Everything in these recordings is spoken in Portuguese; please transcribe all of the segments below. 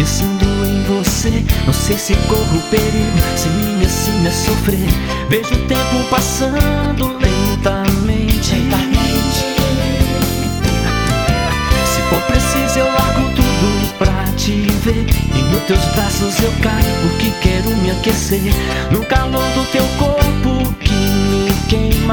pensando em você. Não sei se corro perigo, se me ensina a sofrer. Vejo o tempo passando lentamente. Se for preciso eu largo tudo pra te ver, e nos teus braços eu caio porque quero me aquecer no calor do teu corpo que me queima.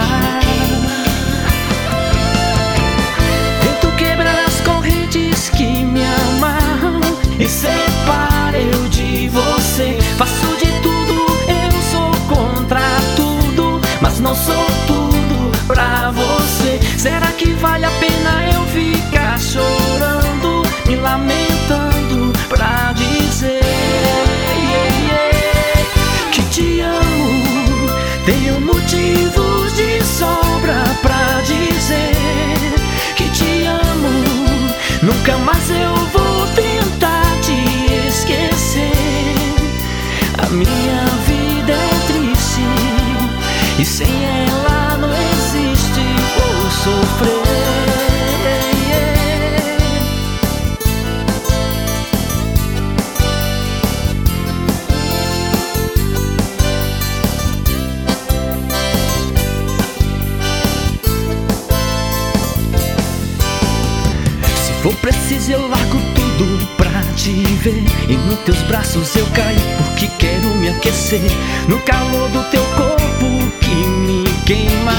Tento quebrar as correntes que me amarram e separo eu de você. Faço de tudo, eu sou contra tudo, mas não sou tudo pra você. Será que vale a pena eu ficar chorando, me lamentando pra dizer que te amo? Tenho motivos de sobra pra dizer que te amo. Nunca mais eu vou tentar te esquecer. A minha vida é triste e sem ela não existe. Vou sofrer. Se for preciso eu largo tudo pra te ver, e nos teus braços eu caio porque quero me aquecer no calor do teu corpo que me queima.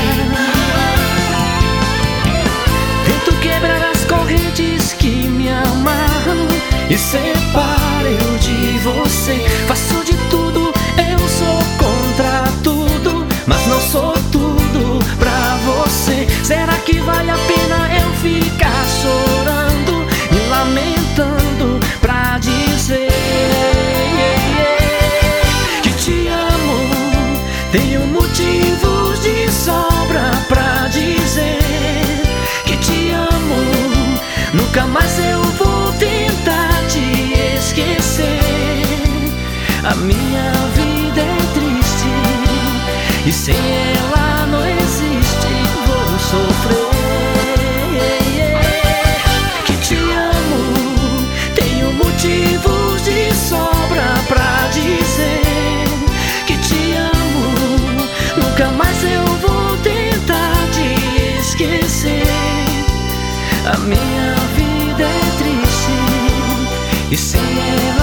Tento quebrar as correntes que me amarram e separo eu de você. Faço de tudo, eu sou contra tudo, mas não sou tudo pra você. Será que vale a pena eu ficar chorando, me lamentando pra dizer que te amo? Tenho motivos de sobra pra dizer que te amo. Nunca mais eu vou tentar te esquecer. A minha vida é triste e sem ela não existe. Vou sofrer. Que te amo. Tenho motivos de sobra pra dizer que te amo. Nunca mais eu vou tentar te esquecer. A minha vida é triste e sem ela